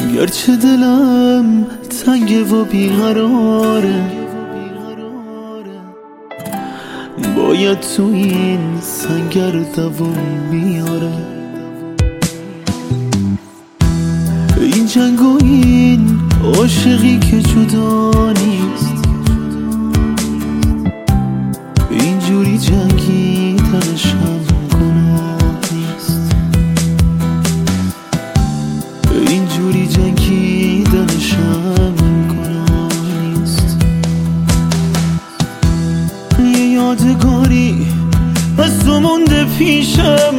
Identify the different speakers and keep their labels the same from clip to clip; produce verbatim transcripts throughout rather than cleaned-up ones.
Speaker 1: گرچه دلم تنگه و بیقراره، باید تو این سنگر دووم بیاره. این جنگ و این عاشقی که جدا نیست، اینجوری جنگیدنشم گناه نیست، اینجوری جنگیدنشم گناه نیست. یه یادگاری از تو مونده پیشم،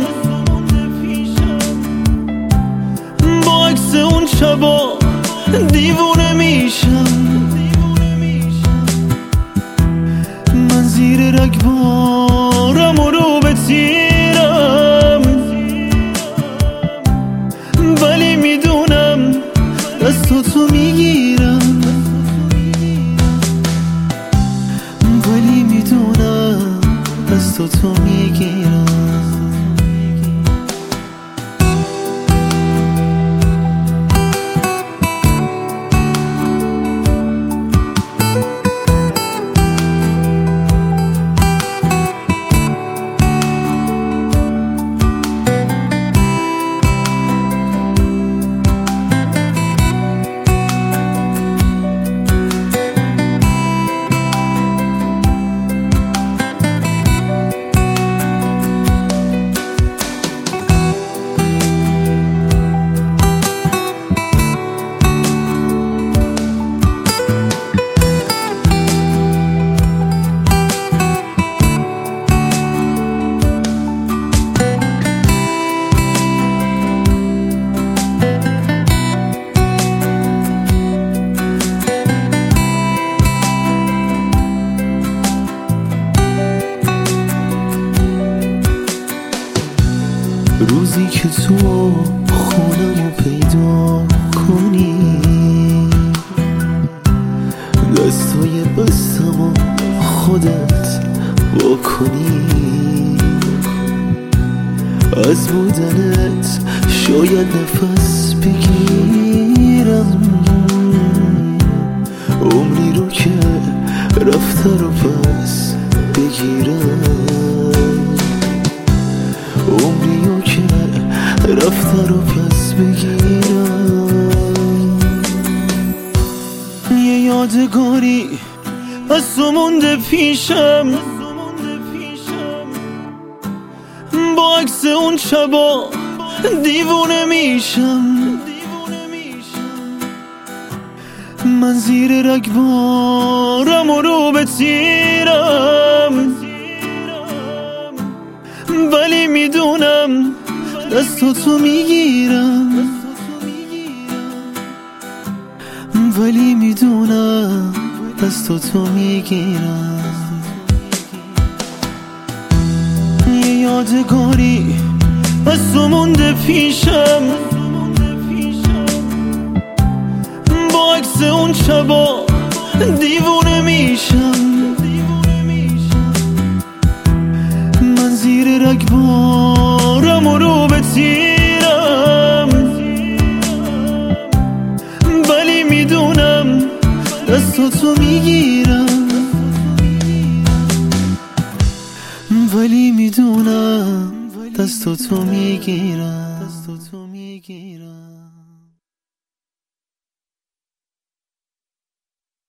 Speaker 1: با عکس اون شبا دیوونه میشم. من زیر رگبارم و رو به تیرم، ولی میدونم دستو تو میگیرم، ولی میدونم دستو تو میگیرم. روزی که تو خونمو پیدا کنی، دستای بستمو خودت بکنی، از بودنت شاید نفس بگیرم، عمری رو که رفته رو پس بگیرم، عمری رو که رفته رو پس بگیرم. یه یادگاری از تو مونده پیشم، با عکس اون شبا دیوونه میشم. من زیر رگبارم و رو به تیرم، ولی میدونم دستو تو میگیرم، ولی میدونم دستو تو میگیرم. یه یادگاری از تو مونده پیشم، با عکس اون شبا دیوونه میشم. من زیر رگبارم و رو به تیرم، ولی میدونم دستو تو میگیرم، ولی میدونم دستو تو میگیرم.